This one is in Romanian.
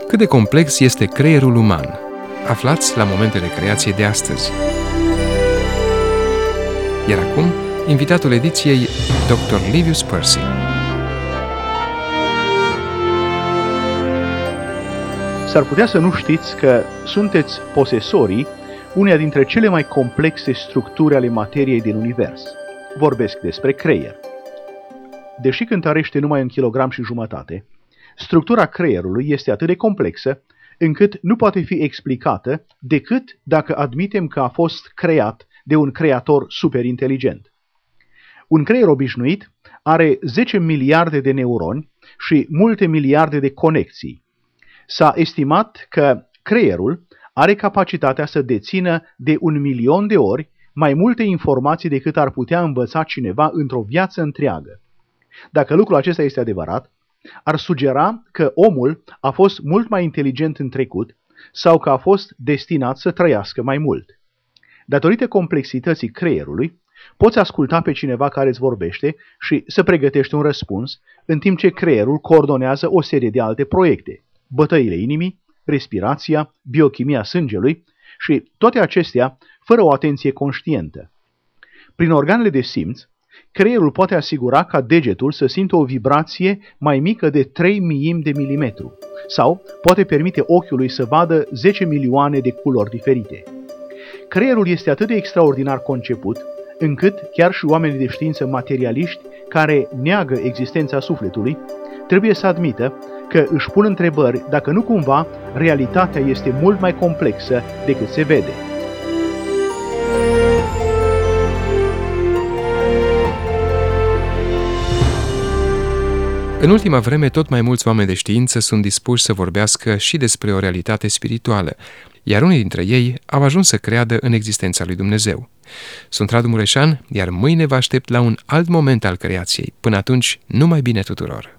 Cât de complex este creierul uman? Aflați la momentele creației de astăzi. Iar acum, invitatul ediției, Dr. Livius Percy. S-ar putea să nu știți că sunteți posesorii uneia dintre cele mai complexe structuri ale materiei din univers. Vorbesc despre creier. Deși cântărește numai 1,5 kg, structura creierului este atât de complexă încât nu poate fi explicată decât dacă admitem că a fost creat de un creator superinteligent. Un creier obișnuit are 10 miliarde de neuroni și multe miliarde de conexii. S-a estimat că creierul are capacitatea să dețină de 1.000.000 de ori mai multe informații decât ar putea învăța cineva într-o viață întreagă. Dacă lucrul acesta este adevărat, ar sugera că omul a fost mult mai inteligent în trecut sau că a fost destinat să trăiască mai mult. Datorită complexității creierului, poți asculta pe cineva care îți vorbește și să pregătești un răspuns, în timp ce creierul coordonează o serie de alte proiecte, bătăile inimii, respirația, biochimia sângelui și toate acestea fără o atenție conștientă. Prin organele de simț, creierul poate asigura ca degetul să simtă o vibrație mai mică de 3 miimi de milimetru sau poate permite ochiului să vadă 10 milioane de culori diferite. Creierul este atât de extraordinar conceput încât chiar și oamenii de știință materialiști care neagă existența sufletului trebuie să admită că își pun întrebări dacă nu cumva realitatea este mult mai complexă decât se vede. În ultima vreme, tot mai mulți oameni de știință sunt dispuși să vorbească și despre o realitate spirituală, iar unii dintre ei au ajuns să creadă în existența lui Dumnezeu. Sunt Radu Mureșan, iar mâine vă aștept la un alt moment al creației. Până atunci, numai bine tuturor!